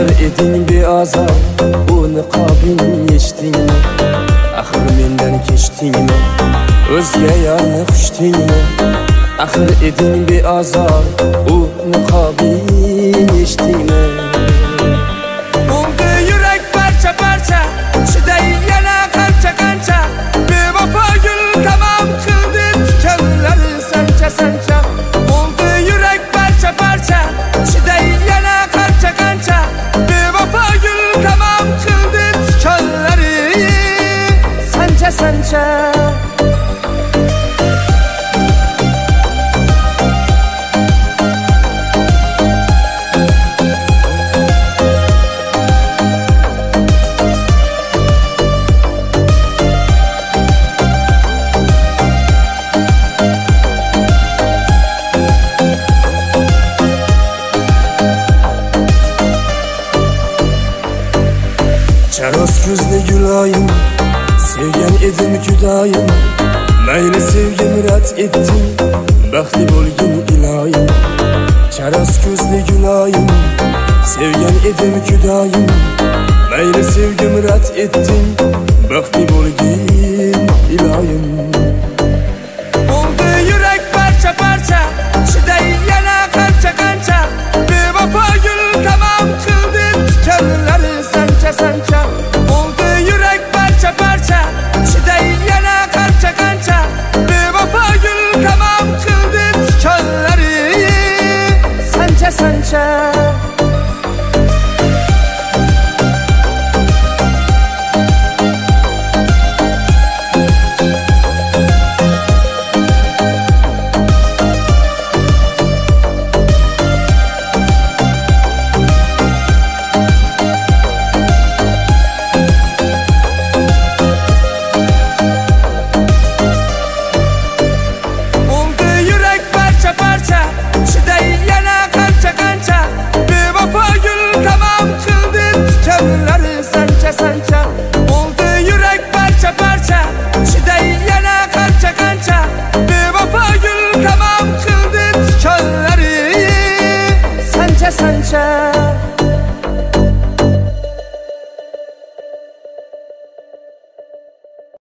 Axir eding beazar, bu niqobing yechdingmi? Axir mendan kechdingmi? O'zga yarni xushdingmi? Axir eding beazar, bu niqobing yechdingmi? Bo'ldi yurak parcha parcha, chiday yana qancha qancha. Bevafo gul tamom qildi tikanlari sancha sancha. Bo'ldi yurak parcha parcha, chiday yana qancha qancha. Bevafo gul tamom qildi tikanlari sancha sancha. Charos ko'zli guloyim, sevgan edim judoyim. Mayli sevgim rad etding, baxtli bo'lgin iloyim. Charos ko'zli guloyim, sevgan edim judoyim. Mayli sevgim rad etding, baxtli bo'lgin iloyim.